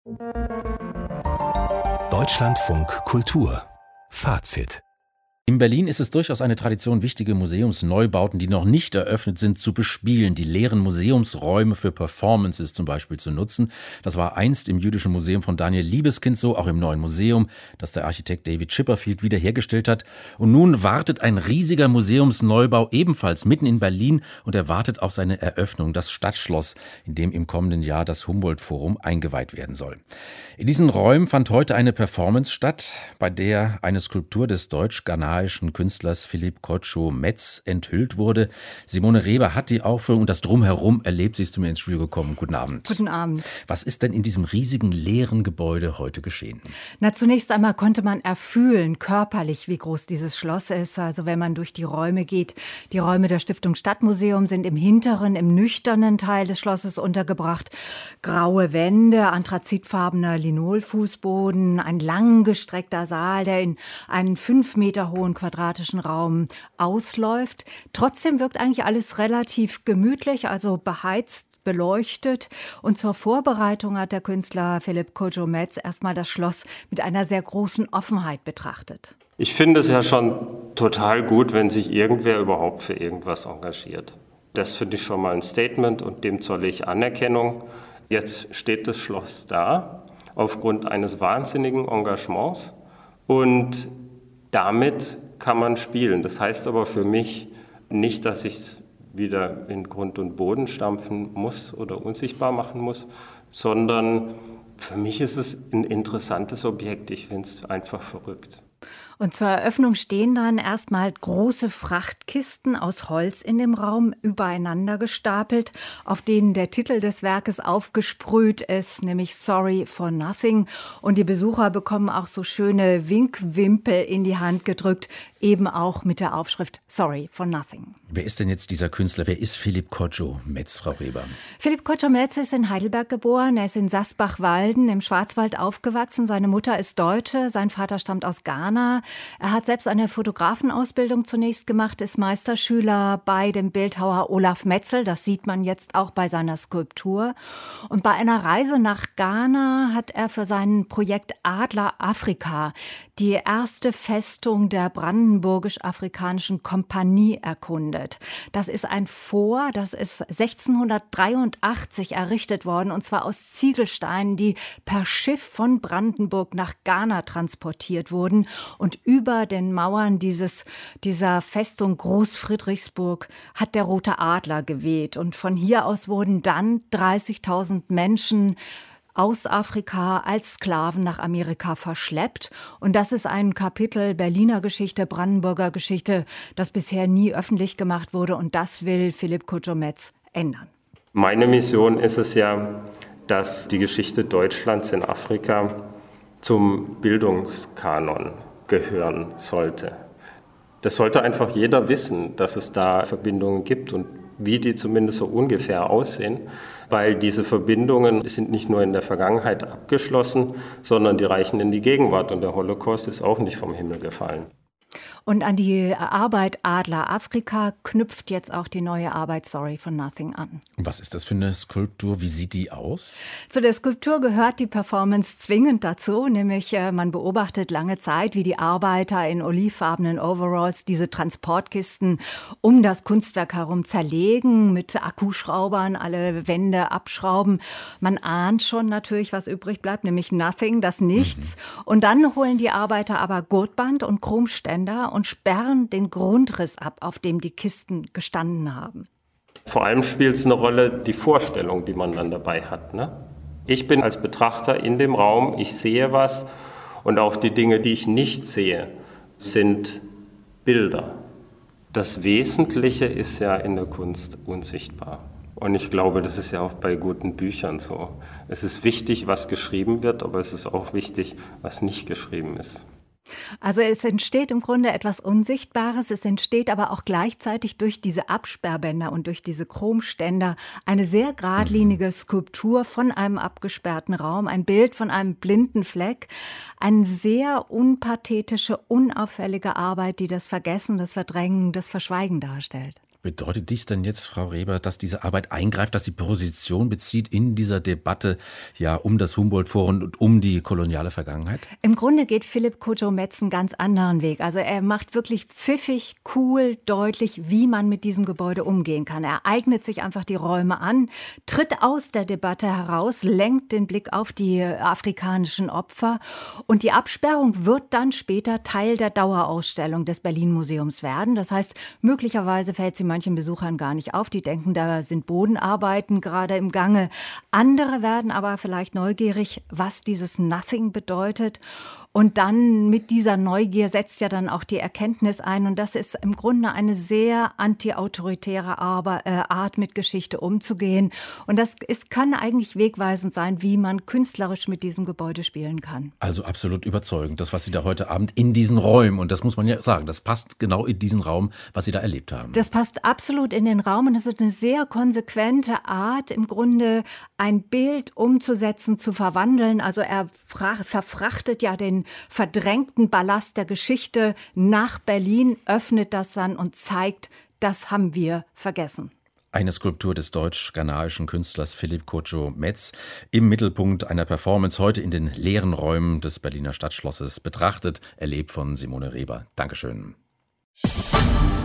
Deutschlandfunk Kultur Fazit. In Berlin ist es durchaus eine Tradition, wichtige Museumsneubauten, die noch nicht eröffnet sind, zu bespielen, die leeren Museumsräume für Performances zum Beispiel zu nutzen. Das war einst im Jüdischen Museum von Daniel Libeskind so, auch im neuen Museum, das der Architekt David Chipperfield wiederhergestellt hat. Und nun wartet ein riesiger Museumsneubau ebenfalls mitten in Berlin und er wartet auf seine Eröffnung, das Stadtschloss, in dem im kommenden Jahr das Humboldt-Forum eingeweiht werden soll. In diesen Räumen fand heute eine Performance statt, bei der eine Skulptur des deutsch-ghanaischen Künstlers Philippe Kocho-Metz enthüllt wurde. Simone Reber hat die Aufführung und das Drumherum erlebt. Sie ist zu mir ins Studio gekommen. Guten Abend. Guten Abend. Was ist denn in diesem riesigen leeren Gebäude heute geschehen? Na, zunächst einmal konnte man erfühlen, körperlich, wie groß dieses Schloss ist. Also wenn man durch die Räume geht. Die Räume der Stiftung Stadtmuseum sind im hinteren, im nüchternen Teil des Schlosses untergebracht. Graue Wände, anthrazitfarbener Linolfußboden, ein langgestreckter Saal, der in einen 5 Meter hohen quadratischen Raum ausläuft. Trotzdem wirkt eigentlich alles relativ gemütlich, also beheizt, beleuchtet. Und zur Vorbereitung hat der Künstler Philippe Kocho-Metz erstmal das Schloss mit einer sehr großen Offenheit betrachtet. Ich finde es ja schon total gut, wenn sich irgendwer überhaupt für irgendwas engagiert. Das finde ich schon mal ein Statement und dem zolle ich Anerkennung. Jetzt steht das Schloss da aufgrund eines wahnsinnigen Engagements und damit kann man spielen. Das heißt aber für mich nicht, dass ich es wieder in Grund und Boden stampfen muss oder unsichtbar machen muss, sondern für mich ist es ein interessantes Objekt. Ich finde es einfach verrückt. Und zur Eröffnung stehen dann erstmal große Frachtkisten aus Holz in dem Raum übereinander gestapelt, auf denen der Titel des Werkes aufgesprüht ist, nämlich Sorry for Nothing. Und die Besucher bekommen auch so schöne Winkwimpel in die Hand gedrückt, eben auch mit der Aufschrift Sorry for Nothing. Wer ist denn jetzt dieser Künstler? Wer ist Philippe Kocho-Metz, Frau Reber? Philippe Kocho-Metz ist in Heidelberg geboren. Er ist in Sasbach-Walden im Schwarzwald aufgewachsen. Seine Mutter ist Deutsche, sein Vater stammt aus Ghana. Er hat selbst eine Fotografenausbildung zunächst gemacht, ist Meisterschüler bei dem Bildhauer Olaf Metzel. Das sieht man jetzt auch bei seiner Skulptur. Und bei einer Reise nach Ghana hat er für sein Projekt Adler Afrika die erste Festung der Brandenburgisch-Afrikanischen Kompanie erkundet. Das ist ein Fort, das ist 1683 errichtet worden, und zwar aus Ziegelsteinen, die per Schiff von Brandenburg nach Ghana transportiert wurden. Und über den Mauern dieser Festung Großfriedrichsburg hat der Rote Adler geweht. Und von hier aus wurden dann 30.000 Menschen aus Afrika als Sklaven nach Amerika verschleppt. Und das ist ein Kapitel Berliner Geschichte, Brandenburger Geschichte, das bisher nie öffentlich gemacht wurde. Und das will Philippe Kocho-Metz ändern. Meine Mission ist es ja, dass die Geschichte Deutschlands in Afrika zum Bildungskanon gehören sollte. Das sollte einfach jeder wissen, dass es da Verbindungen gibt und wie die zumindest so ungefähr aussehen, weil diese Verbindungen sind nicht nur in der Vergangenheit abgeschlossen, sondern die reichen in die Gegenwart und der Holocaust ist auch nicht vom Himmel gefallen. Und an die Arbeit Adler Afrika knüpft jetzt auch die neue Arbeit Sorry for Nothing an. Und was ist das für eine Skulptur? Wie sieht die aus? Zu der Skulptur gehört die Performance zwingend dazu, nämlich man beobachtet lange Zeit, wie die Arbeiter in olivfarbenen Overalls diese Transportkisten um das Kunstwerk herum zerlegen, mit Akkuschraubern alle Wände abschrauben. Man ahnt schon natürlich, was übrig bleibt, nämlich Nothing, das Nichts. Und dann holen die Arbeiter aber Gurtband und Chromständer und sperren den Grundriss ab, auf dem die Kisten gestanden haben. Vor allem spielt es eine Rolle, die Vorstellung, die man dann dabei hat, ne? Ich bin als Betrachter in dem Raum, ich sehe was und auch die Dinge, die ich nicht sehe, sind Bilder. Das Wesentliche ist ja in der Kunst unsichtbar. Und ich glaube, das ist ja auch bei guten Büchern so. Es ist wichtig, was geschrieben wird, aber es ist auch wichtig, was nicht geschrieben ist. Also es entsteht im Grunde etwas Unsichtbares, es entsteht aber auch gleichzeitig durch diese Absperrbänder und durch diese Chromständer eine sehr geradlinige Skulptur von einem abgesperrten Raum, ein Bild von einem blinden Fleck, eine sehr unpathetische, unauffällige Arbeit, die das Vergessen, das Verdrängen, das Verschweigen darstellt. Bedeutet dies denn jetzt, Frau Reber, dass diese Arbeit eingreift, dass sie Position bezieht in dieser Debatte ja um das Humboldt-Forum und um die koloniale Vergangenheit? Im Grunde geht Philipp Coucho-Metz einen ganz anderen Weg. Also er macht wirklich pfiffig, cool, deutlich, wie man mit diesem Gebäude umgehen kann. Er eignet sich einfach die Räume an, tritt aus der Debatte heraus, lenkt den Blick auf die afrikanischen Opfer. Und die Absperrung wird dann später Teil der Dauerausstellung des Berlin-Museums werden. Das heißt, möglicherweise fällt sie manchen Besuchern gar nicht auf. Die denken, da sind Bodenarbeiten gerade im Gange. Andere werden aber vielleicht neugierig, was dieses Nothing bedeutet. Und dann mit dieser Neugier setzt ja dann auch die Erkenntnis ein. Und das ist im Grunde eine sehr antiautoritäre Art, mit Geschichte umzugehen. Und das kann eigentlich wegweisend sein, wie man künstlerisch mit diesem Gebäude spielen kann. Also absolut überzeugend, das, was Sie da heute Abend in diesen Räumen, und das muss man ja sagen, das passt genau in diesen Raum, was Sie da erlebt haben. Das passt absolut in den Raum und es ist eine sehr konsequente Art, im Grunde ein Bild umzusetzen, zu verwandeln. Also er verfrachtet ja den verdrängten Ballast der Geschichte nach Berlin, öffnet das dann und zeigt, das haben wir vergessen. Eine Skulptur des deutsch-ghanaischen Künstlers Philipp Coucho-Metz im Mittelpunkt einer Performance heute in den leeren Räumen des Berliner Stadtschlosses betrachtet, erlebt von Simone Reber. Dankeschön.